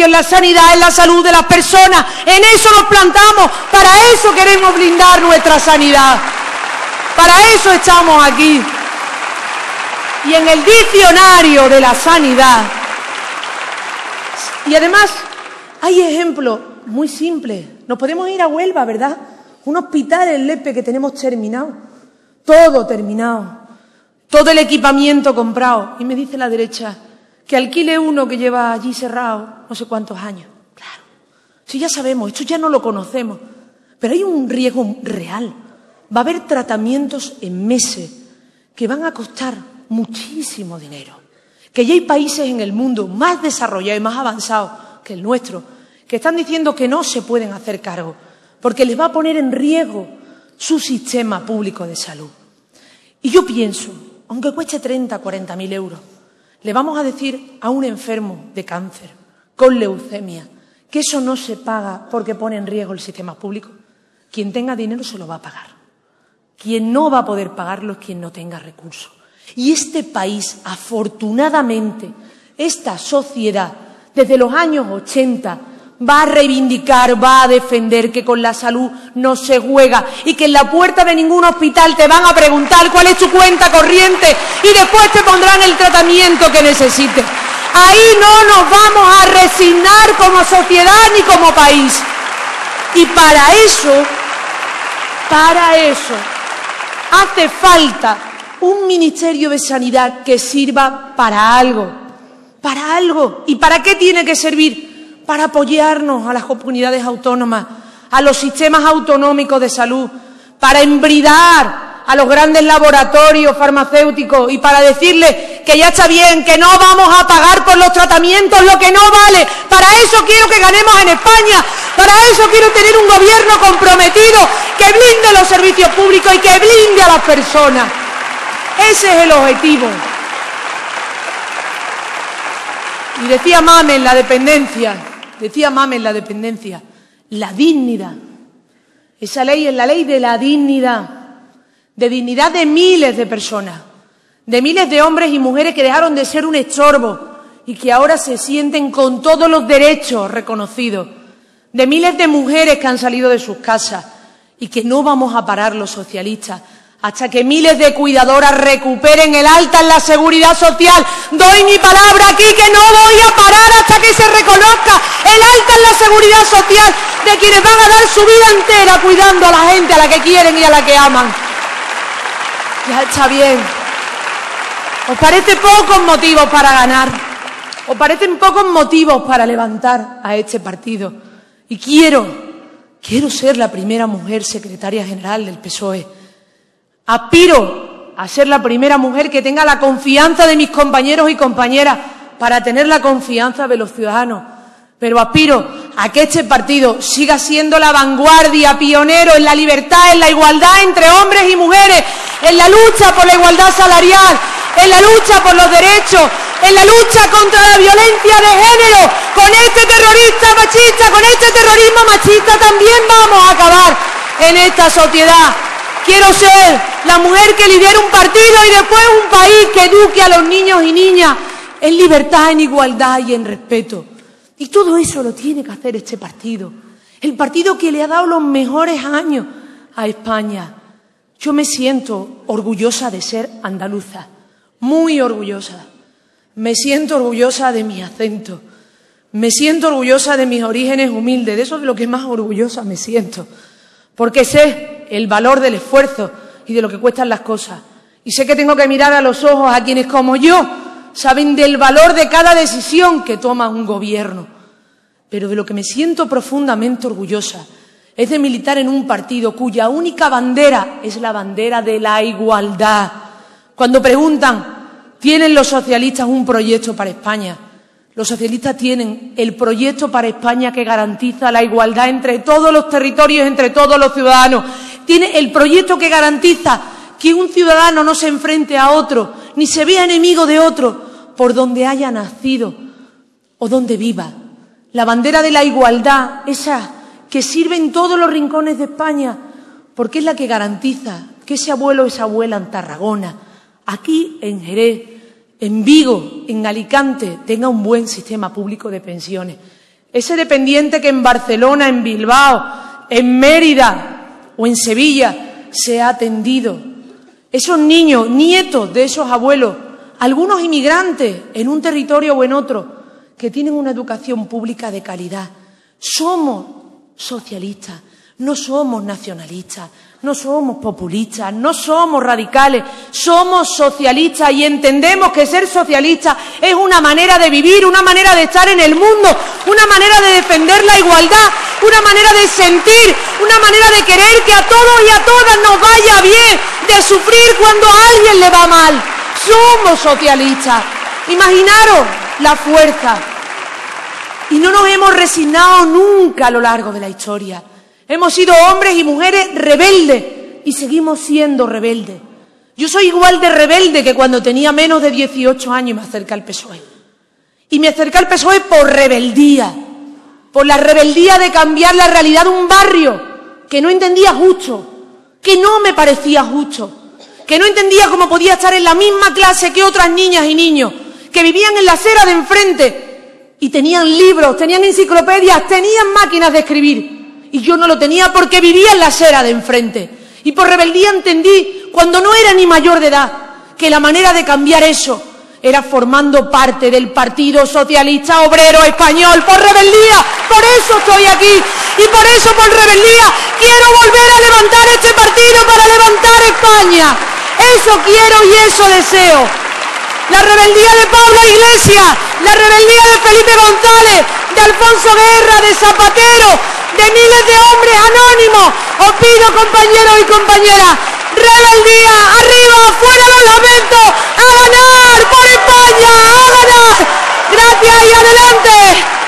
en la sanidad, en la salud de las personas. En eso nos plantamos, para eso queremos blindar nuestra sanidad. Para eso estamos aquí. Y en el diccionario de la sanidad. Y además hay ejemplos muy simples. Nos podemos ir a Huelva, ¿verdad? Un hospital en Lepe que tenemos terminado. Todo terminado. Todo el equipamiento comprado. Y me dice la derecha que alquile uno que lleva allí cerrado no sé cuántos años. Claro. Si ya sabemos, esto ya no lo conocemos. Pero hay un riesgo real. Va a haber tratamientos en meses que van a costar muchísimo dinero. Que ya hay países en el mundo más desarrollados y más avanzados que el nuestro que están diciendo que no se pueden hacer cargo porque les va a poner en riesgo su sistema público de salud. Y yo pienso, aunque cueste 30, 40.000 euros, le vamos a decir a un enfermo de cáncer con leucemia que eso no se paga porque pone en riesgo el sistema público. Quien tenga dinero se lo va a pagar. Quien no va a poder pagarlo es quien no tenga recursos. Y este país, afortunadamente, esta sociedad, desde los años 80, va a reivindicar, va a defender que con la salud no se juega y que en la puerta de ningún hospital te van a preguntar cuál es tu cuenta corriente y después te pondrán el tratamiento que necesites. Ahí no nos vamos a resignar como sociedad ni como país. Y para eso hace falta un Ministerio de Sanidad que sirva para algo. ¿Para algo? ¿Y para qué tiene que servir? Para apoyarnos a las comunidades autónomas, a los sistemas autonómicos de salud, para embridar a los grandes laboratorios farmacéuticos y para decirles que ya está bien, que no vamos a pagar por los tratamientos lo que no vale. Para eso quiero que ganemos en España, para eso quiero tener un gobierno comprometido que blinde los servicios públicos y que blinde a las personas. Ese es el objetivo. Y decía Mame en la dependencia, la dignidad. Esa ley es la ley de la dignidad de miles de personas, de miles de hombres y mujeres que dejaron de ser un estorbo y que ahora se sienten con todos los derechos reconocidos, de miles de mujeres que han salido de sus casas y que no vamos a parar los socialistas hasta que miles de cuidadoras recuperen el alta en la seguridad social. Doy mi palabra aquí que no voy a parar hasta que se reconozca el alta en la seguridad social de quienes van a dar su vida entera cuidando a la gente a la que quieren y a la que aman. Ya está bien. ¿Os parecen pocos motivos para ganar? ¿Os parecen pocos motivos para levantar a este partido? Y quiero ser la primera mujer secretaria general del PSOE. Aspiro a ser la primera mujer que tenga la confianza de mis compañeros y compañeras para tener la confianza de los ciudadanos. Pero aspiro a que este partido siga siendo la vanguardia, pionero en la libertad, en la igualdad entre hombres y mujeres, en la lucha por la igualdad salarial, en la lucha por los derechos, en la lucha contra la violencia de género. Con este terrorista machista, con este terrorismo machista también vamos a acabar en esta sociedad. Quiero ser la mujer que lidere un partido y después un país que eduque a los niños y niñas en libertad, en igualdad y en respeto. Y todo eso lo tiene que hacer este partido. El partido que le ha dado los mejores años a España. Yo me siento orgullosa de ser andaluza, muy orgullosa. Me siento orgullosa de mi acento. Me siento orgullosa de mis orígenes humildes. De eso es de lo que más orgullosa me siento. Porque sé el valor del esfuerzo y de lo que cuestan las cosas. Y sé que tengo que mirar a los ojos a quienes, como yo, saben del valor de cada decisión que toma un gobierno. Pero de lo que me siento profundamente orgullosa es de militar en un partido cuya única bandera es la bandera de la igualdad. Cuando preguntan, ¿tienen los socialistas un proyecto para España? Los socialistas tienen el proyecto para España que garantiza la igualdad entre todos los territorios, entre todos los ciudadanos. Tiene el proyecto que garantiza que un ciudadano no se enfrente a otro, ni se vea enemigo de otro, por donde haya nacido o donde viva. La bandera de la igualdad, esa que sirve en todos los rincones de España, porque es la que garantiza que ese abuelo o esa abuela en Tarragona, aquí en Jerez, en Vigo, en Alicante, tenga un buen sistema público de pensiones. ese dependiente que en Barcelona, en Bilbao, en Mérida o en Sevilla se ha atendido. Esos niños, nietos de esos abuelos, algunos inmigrantes en un territorio o en otro, que tienen una educación pública de calidad. Somos socialistas, no somos nacionalistas, no somos populistas, no somos radicales, somos socialistas y entendemos que ser socialista es una manera de vivir, una manera de estar en el mundo, una manera de defender la igualdad, una manera de sentir, una manera de querer que a todos y a todas nos vaya bien, de sufrir cuando a alguien le va mal. Somos socialistas. Imaginaros la fuerza. Y no nos hemos resignado nunca a lo largo de la historia. Hemos sido hombres y mujeres rebeldes y seguimos siendo rebeldes. Yo soy igual de rebelde que cuando tenía menos de 18 años y me acerqué al PSOE. Y me acerqué al PSOE por rebeldía, por la rebeldía de cambiar la realidad de un barrio que no entendía justo, que no me parecía justo, que no entendía cómo podía estar en la misma clase que otras niñas y niños, que vivían en la acera de enfrente y tenían libros, tenían enciclopedias, tenían máquinas de escribir. Y yo no lo tenía porque vivía en la acera de enfrente. Y por rebeldía entendí, cuando no era ni mayor de edad, que la manera de cambiar eso era formando parte del Partido Socialista Obrero Español. Por rebeldía, por eso estoy aquí. Y por eso, por rebeldía, quiero volver a levantar este partido para levantar España. Eso quiero y eso deseo. La rebeldía de Pablo Iglesias, la rebeldía de Felipe González, de Alfonso Guerra, de Zapatero, de miles de hombres anónimos. Os pido, compañeros y compañeras, rebeldía, arriba, fuera los lamentos, a ganar por España, a ganar. Gracias y adelante.